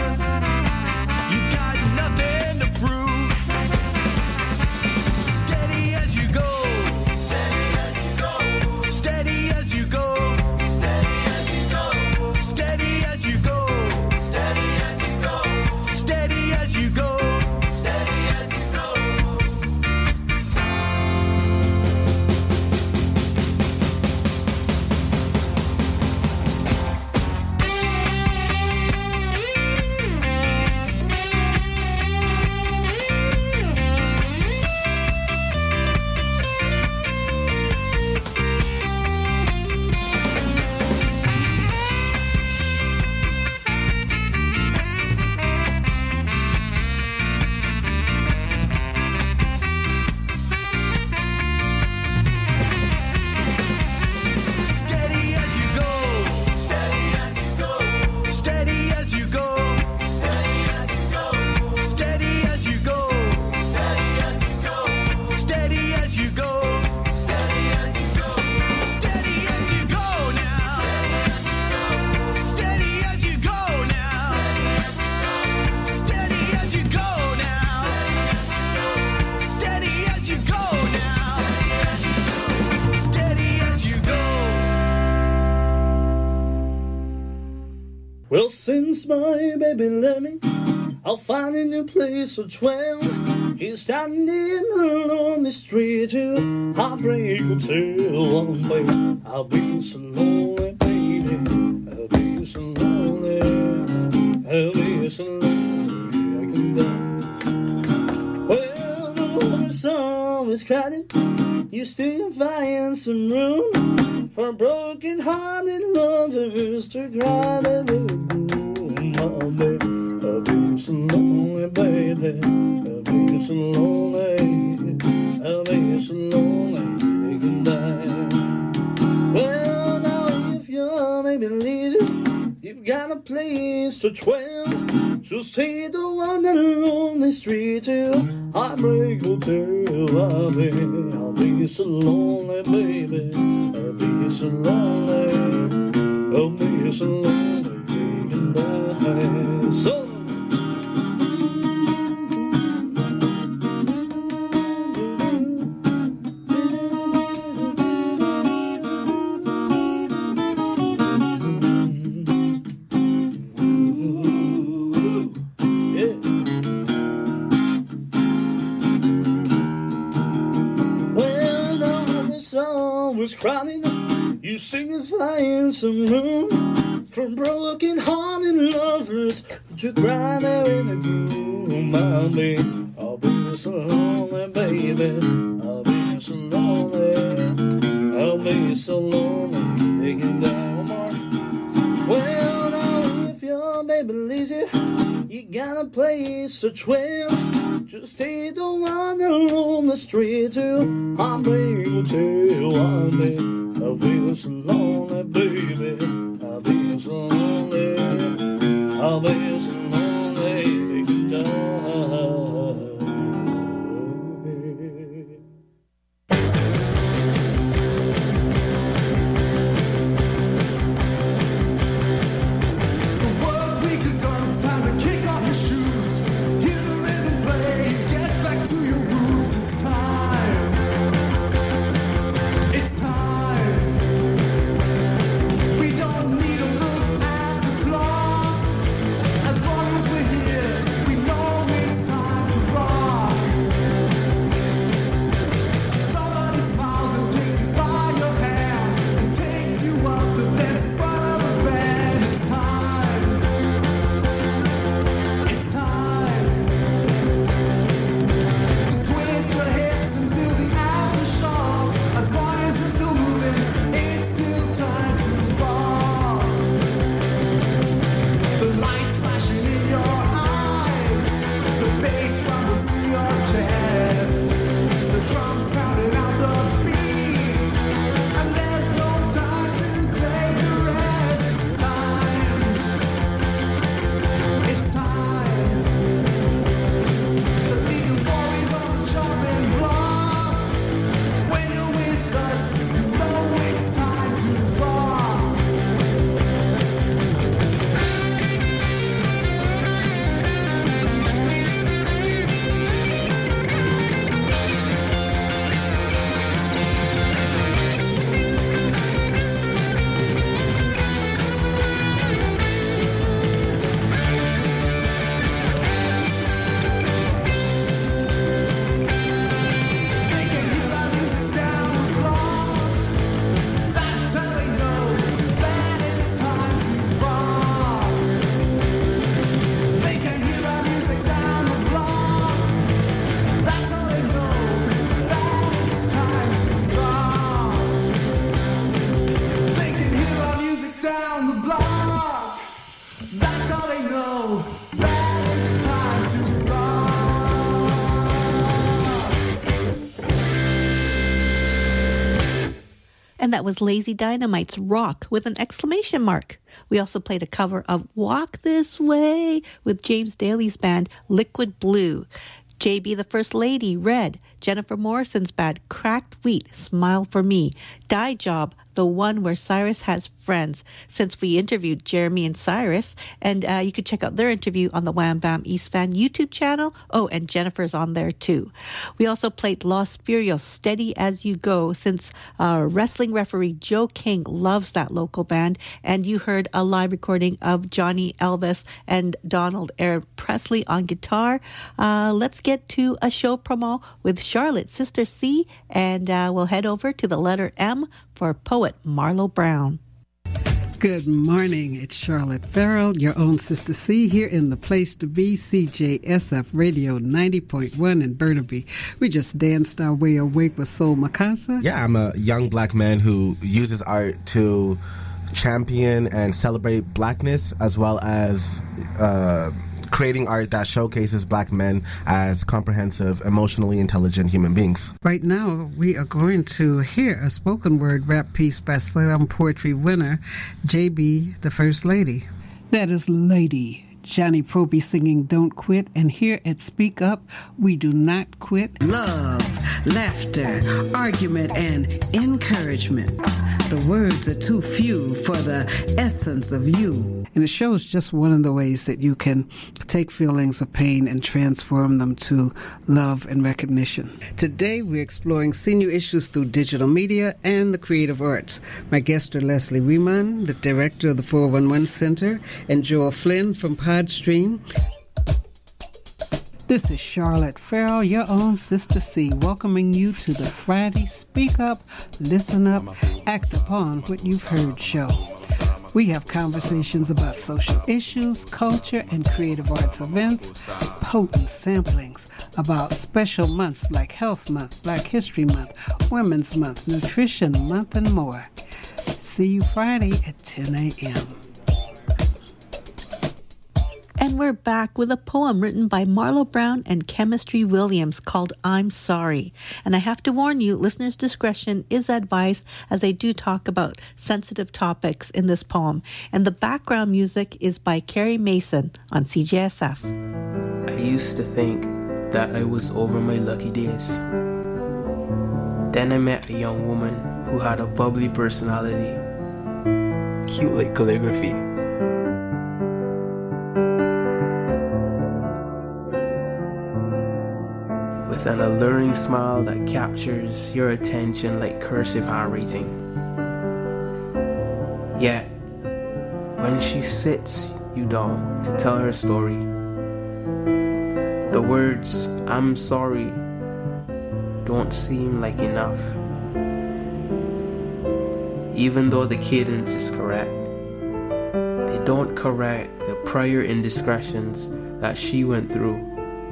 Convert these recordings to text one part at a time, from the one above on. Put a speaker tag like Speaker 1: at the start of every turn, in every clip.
Speaker 1: You got nothing to prove. Steady as you go. Steady as you go. Steady as you go. Steady as you go. Steady as you go. Steady as you go. Steady as you go. Steady as you go. Steady as you go. Steady as you go. Steady as you go. Steady as you go. Steady as you go. Steady as you go. Steady as you go. Steady as you go. Steady as you go now. Steady as you go now. Steady as you go now. Steady as you go now. Steady as you go.
Speaker 2: Well, since my baby left me, I'll find a new place to dwell. He's standing along the street to Heartbreak Hotel. One day I'll be so lonely, baby. I'll be so lonely. I'll be so lonely I can die. Well, the whole song is crowded. You still find some room for broken-hearted lovers to cry their room. I'll be so lonely, baby. I'll be so lonely. I'll be so lonely they can die. Well, now if your baby leaves you, you've got a place to dwell. Just take the one along the street to Heartbreak Hotel. I'll be so lonely, baby. I'll be so lonely. I'll be so lonely they can die. So was crowded, you sing and find some room for broken-hearted lovers to cry there in the gloom. I'll be so lonely, baby. I'll be so lonely. I'll be so lonely they can die. One more. Well, now if your baby leaves you, you got a place to dwell. Just take the one along the street to Heartbreak Hotel. I'll be so lonely, baby. I'll be so lonely. I'll be so lonely they can die.
Speaker 1: The work week is done, it's time to kick off your shoes. Hear the rhythm play, get back to your roots. It's time. It's time. We don't need to look at the clock. As long as
Speaker 3: And that was Lazy Dynamite's Rock with an exclamation mark. We also played a cover of Walk This Way with James Daly's band Liquid Blue. JB the First Lady, Red. Jennifer Morrison's band Cracked Wheat, Smile for Me. Die Job, the one where Cyrus has friends, since we interviewed Jeremy and Cyrus. And you can check out their interview on the Wham Bam East Fan YouTube channel. Oh, and Jennifer's on there too. We also played Los Furios, Steady As You Go, since wrestling referee Joe King loves that local band. And you heard a live recording of Johnny Elvis and Donald Aaron Presley on guitar. Let's get to a show promo with Charlotte, Sister C, and we'll head over to the letter M for poet Marlo Brown.
Speaker 4: Good morning. It's Charlotte Farrell, your own Sister C, here in the place to be, CJSF Radio 90.1 in Burnaby. We just danced our way awake with Soul Makasa.
Speaker 5: Yeah, I'm a young black man who uses art to champion and celebrate blackness, as well as creating art that showcases black men as comprehensive, emotionally intelligent human beings.
Speaker 4: Right now, we are going to hear a spoken word rap piece by Slam Poetry winner JB, the First Lady. That is Lady Johnny Proby singing Don't Quit, and here at Speak Up, we do not quit. Love, laughter, argument, and encouragement. The words are too few for the essence of you. And it shows just one of the ways that you can take feelings of pain and transform them to love and recognition. Today, we're exploring senior issues through digital media and the creative arts. My guests are Leslie Riemann, the director of the 411 Center, and Joel Flynn from Podstream. This is Charlotte Farrell, your own Sister C, welcoming you to the Friday Speak Up, Listen Up, Act Upon What You've Heard show. We have conversations about social issues, culture, and creative arts events, potent samplings about special months like Health Month, Black History Month, Women's Month, Nutrition Month, and more. See you Friday at 10 a.m.
Speaker 3: And we're back with a poem written by Marlo Brown and Chemistry Williams called I'm Sorry. And I have to warn you, listeners' discretion is advised, as they do talk about sensitive topics in this poem. And the background music is by Carrie Mason on CJSF.
Speaker 6: I used to think that I was over my lucky days. Then I met a young woman who had a bubbly personality, cute like calligraphy. With an alluring smile that captures your attention like cursive handwriting. Yet, when she sits you down to tell her story, the words, I'm sorry, don't seem like enough. Even though the cadence is correct, they don't correct the prior indiscretions that she went through.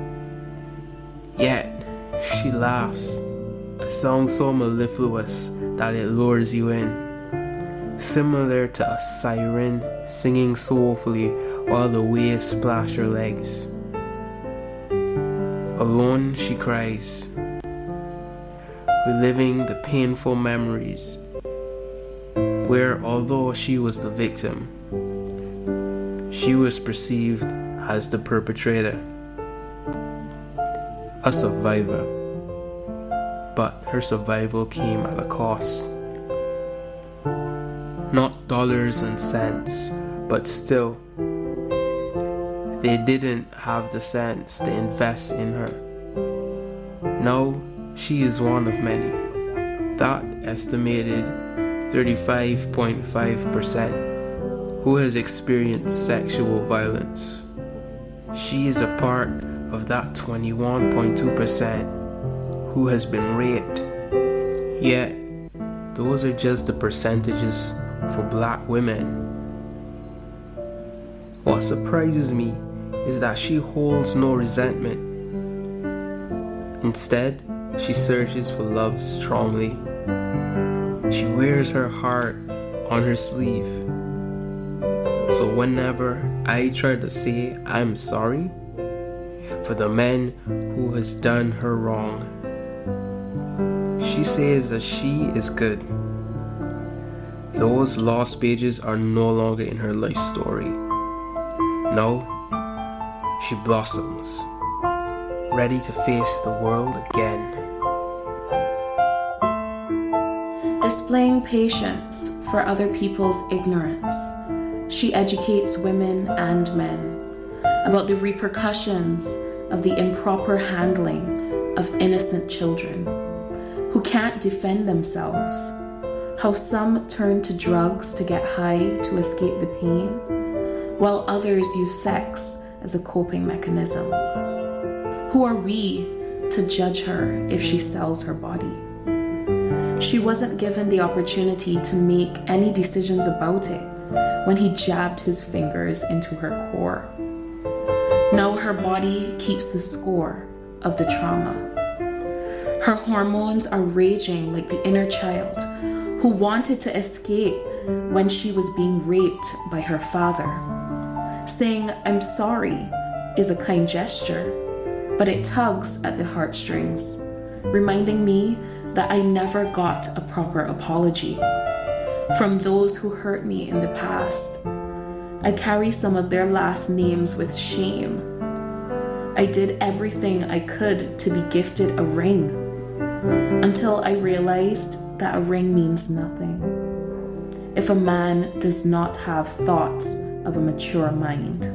Speaker 6: Yet, she laughs, a song so mellifluous that it lures you in, similar to a siren singing soulfully while the waves splash her legs. Alone she cries, reliving the painful memories where, although she was the victim, she was perceived as the perpetrator. A survivor, but her survival came at a cost. Not dollars and cents, but still, they didn't have the sense to invest in her. Now, she is one of many, that estimated 35.5% who has experienced sexual violence. She is a part of that 21.2% who has been raped. Yet, those are just the percentages for black women. What surprises me is that she holds no resentment. Instead, she searches for love strongly. She wears her heart on her sleeve. So whenever I try to say I'm sorry for the man who has done her wrong, she says that she is good, Those lost pages are no longer in her life story. Now, she blossoms, ready to face the world again.
Speaker 7: Displaying patience for other people's ignorance, she educates women and men about the repercussions of the improper handling of innocent children who can't defend themselves, how some turn to drugs to get high to escape the pain, while others use sex as a coping mechanism. Who are we to judge her if she sells her body? She wasn't given the opportunity to make any decisions about it when he jabbed his fingers into her core. Now her body keeps the score of the trauma. Her hormones are raging like the inner child who wanted to escape when she was being raped by her father. Saying, "I'm sorry," is a kind gesture, but it tugs at the heartstrings, reminding me that I never got a proper apology from those who hurt me in the past. I carry some of their last names with shame. I did everything I could to be gifted a ring, until I realized that a ring means nothing if a man does not have thoughts of a mature mind.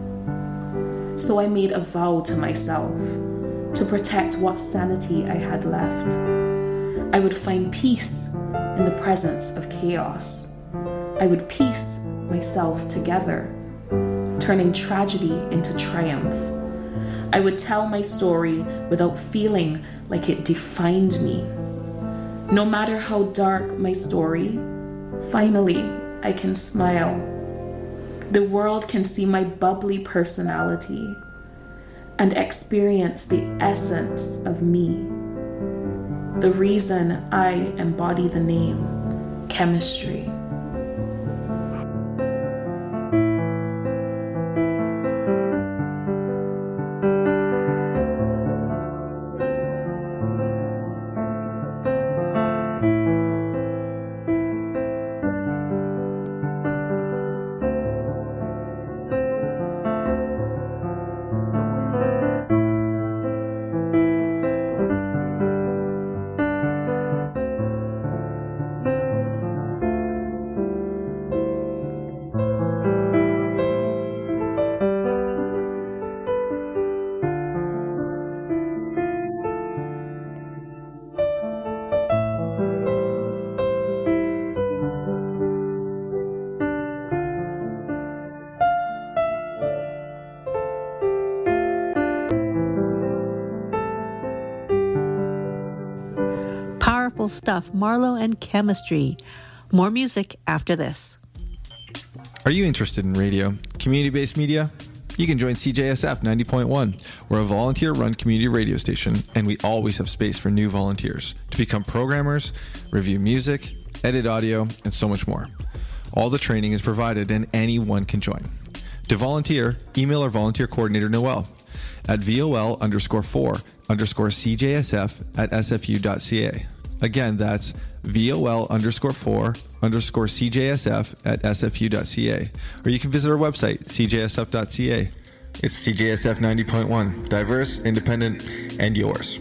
Speaker 7: So I made a vow to myself to protect what sanity I had left. I would find peace in the presence of chaos. I would piece myself together, turning tragedy into triumph. I would tell my story without feeling like it defined me. No matter how dark my story, finally I can smile. The world can see my bubbly personality and experience the essence of me. The reason I embody the name chemistry.
Speaker 3: Powerful stuff, Marlo and Chemistry. More music after this.
Speaker 8: Are you interested in radio, community-based media? You can join CJSF 90.1. We're a volunteer-run community radio station, and we always have space for new volunteers to become programmers, review music, edit audio, and so much more. All the training is provided, and anyone can join. To volunteer, email our volunteer coordinator, Noelle, at vol_4_CJSF@sfu.ca. Again, that's vol_4_CJSF@sfu.ca. Or you can visit our website, cjsf.ca. It's CJSF 90.1, diverse, independent, and yours.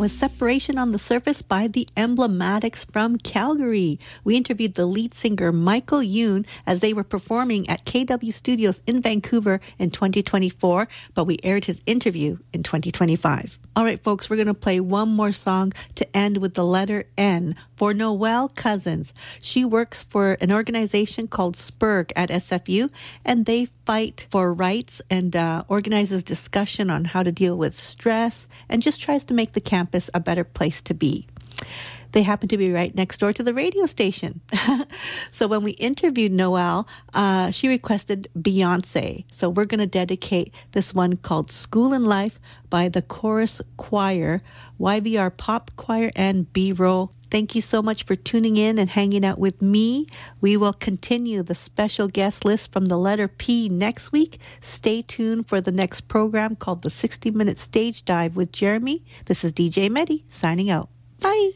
Speaker 3: was Separation on the Surface by the Emblematics from Calgary. We interviewed the lead singer Michael Youn as they were performing at KW Studios in Vancouver in 2024, but we aired his interview in 2025. All right, folks, we're going to play one more song to end with the letter N for Noelle Cousins. She works for an organization called SPURG at SFU, and they fight for rights and organizes discussion on how to deal with stress and just tries to make the campus a better place to be. They happen to be right next door to the radio station. So when we interviewed Noelle, she requested Beyonce. So we're going to dedicate this one called School and Life by the Chorus Choir, YVR Pop Choir, and B-Roll. Thank you so much for tuning in and hanging out with me. We will continue the special guest list from the letter P next week. Stay tuned for the next program called the 60-Minute Stage Dive with Jeremy. This is DJ Medi signing out. Bye.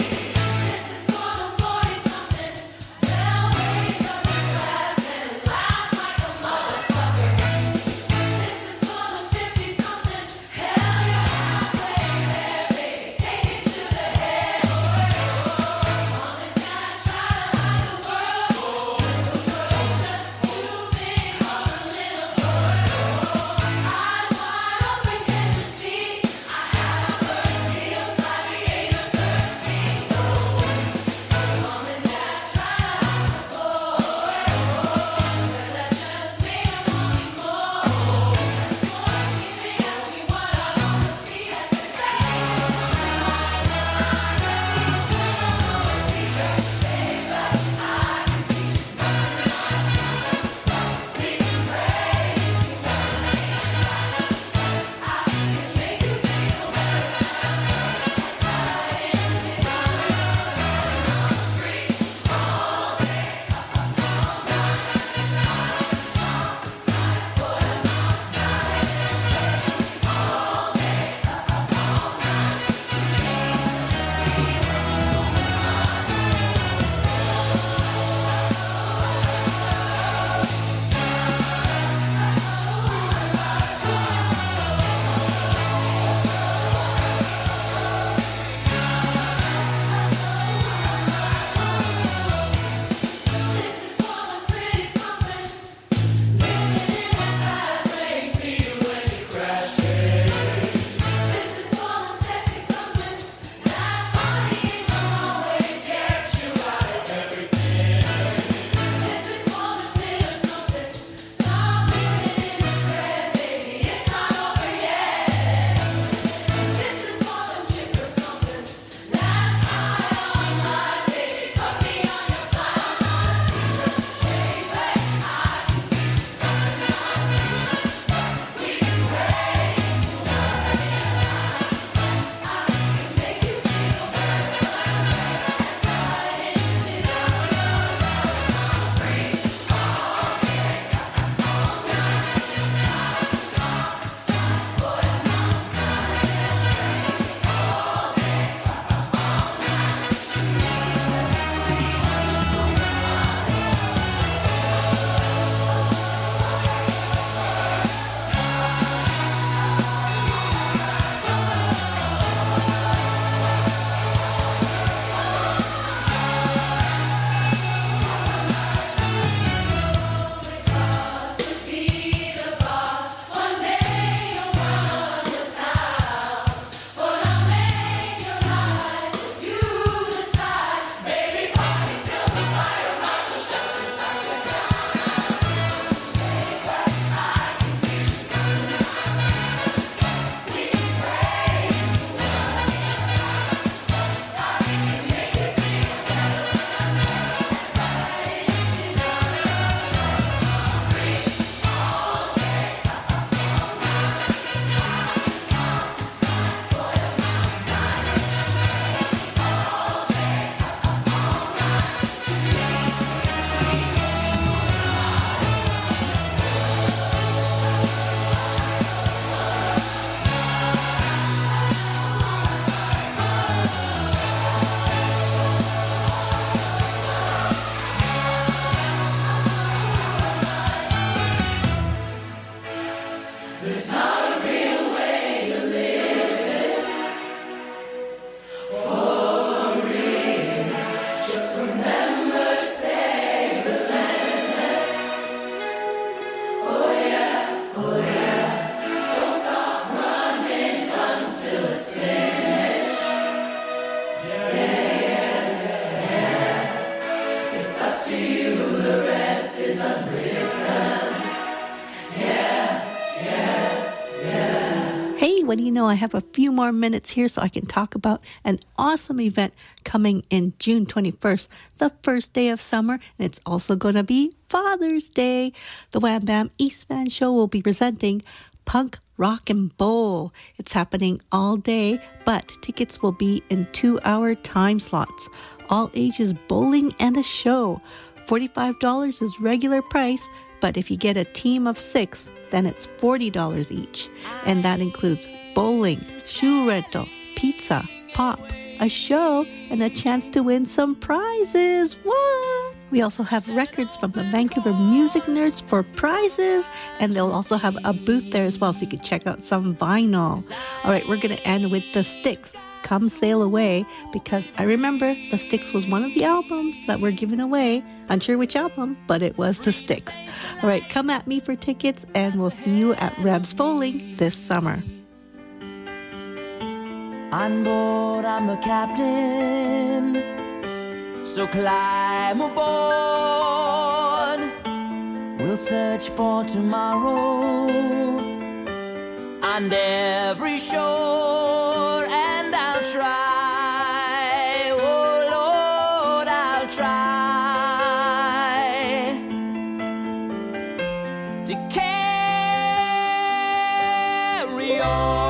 Speaker 9: This is for the 40-somethings. They'll raise up your glass and laugh.
Speaker 3: Hey, what do you know? I have a few more minutes here so I can talk about an awesome event coming in June 21st, the first day of summer, and it's also going to be Father's Day. The Wham Bam East Van Show will be presenting Punk Rock and Bowl. It's happening all day, but tickets will be in 2-hour time slots. All ages bowling and a show. $45 is regular price, but if you get a team of 6, then it's $40 each. And that includes bowling, shoe rental, pizza, pop, a show, and a chance to win some prizes. What? We also have records from the Vancouver Music Nerds for prizes, and they'll also have a booth there as well, so you can check out some vinyl. All right, we're going to end with The Styx, Come Sail Away, because I remember The Styx was one of the albums that were given away. Unsure which album, but it was The Styx. All right, come at me for tickets, and we'll see you at Reb's Bowling this summer.
Speaker 9: On board, I'm the captain, so climb aboard. We'll search for tomorrow on every shore, and I'll try, oh Lord, I'll try to carry on.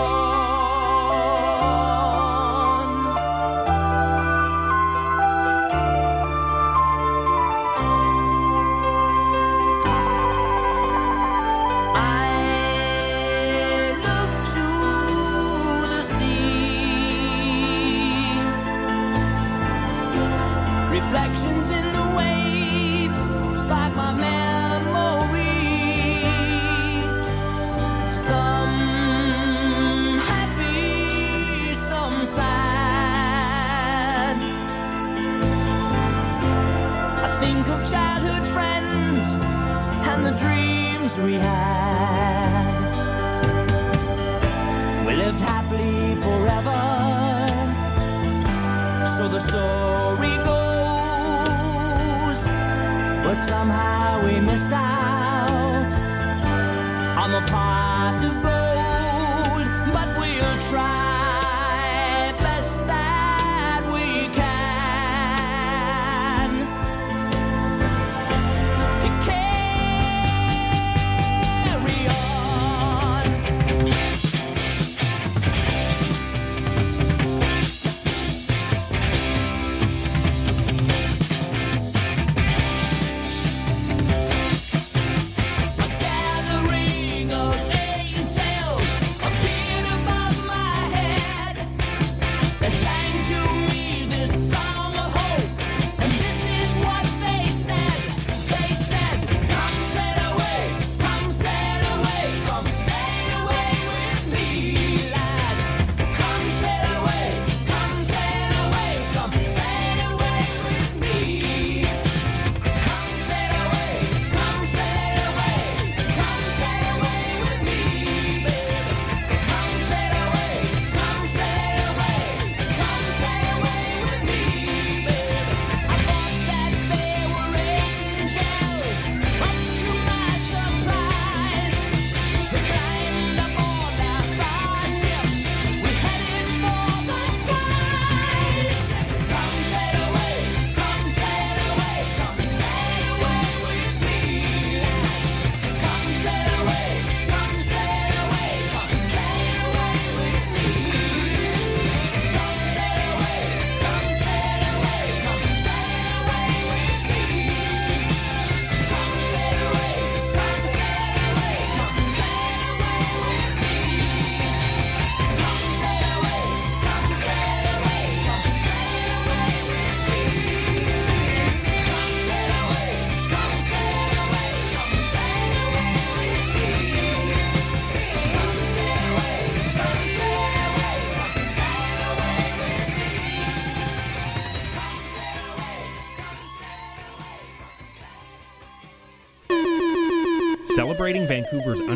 Speaker 9: Reflections in the waves spark my memory. Some happy, some sad. I think of childhood friends and the dreams we had. We lived happily forever, so the story goes. But somehow we missed out on the pot of gold. But we'll try best that we can to carry on. Gathering of angels appeared above my head.
Speaker 10: celebrating Vancouver's